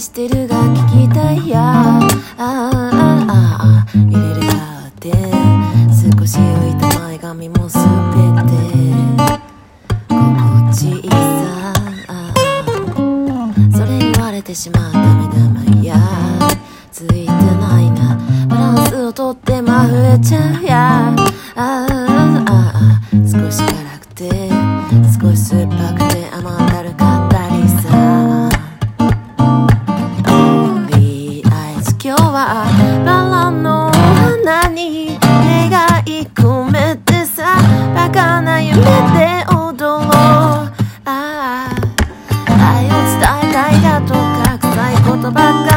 してるが聞きたいや入れるカーテン少し浮いた前髪もすべて心地いいさそれ言われてしまうダメダメやついてないなバランスをとって真増えちゃうや少し辛くて少し酸っぱくて甘ったるかったりさとりあえず今日はバラの花に願い込めてさバカな夢で踊ろう愛を伝えたいだとか臭いことばっかり